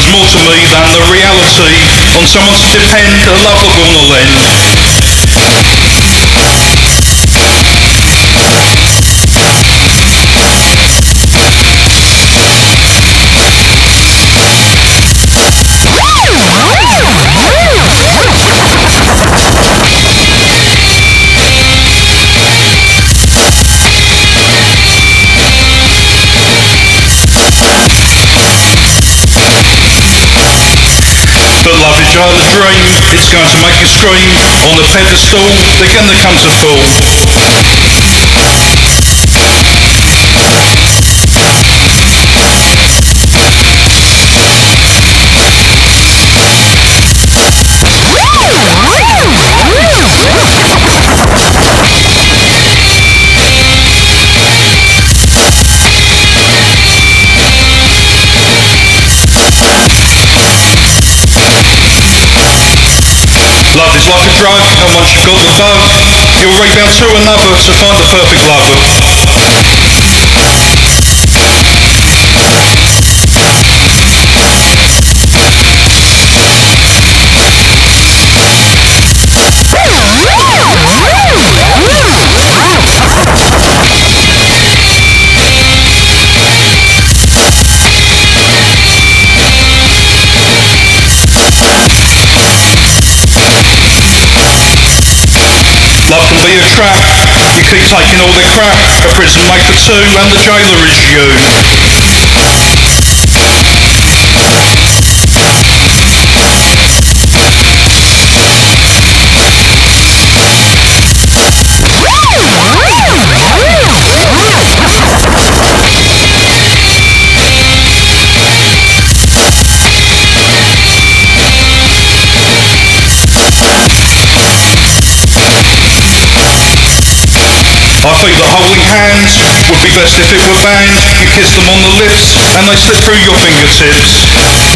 was more to me than the reality. On someone to depend, a love I gonna lend. But love is like a dream, it's going to make you scream. On the pedestal, they're going to come to fall. Love is like a drug, and once you've got the bug, you'll rebound to another to find the perfect lover. Love can be a trap, you keep taking all the crap. A prison made for two and the jailer is you. I think that holding hands would be best if it were banned. You kiss them on the lips and they slip through your fingertips.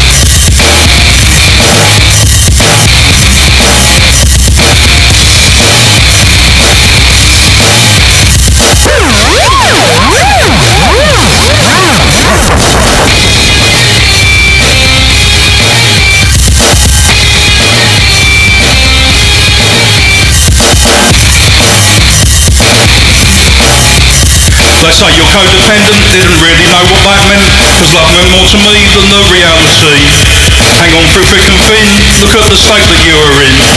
They say you're codependent, didn't really know what that meant, cause love meant more to me than the reality. Hang on through thick and thin, look at the state that you are in.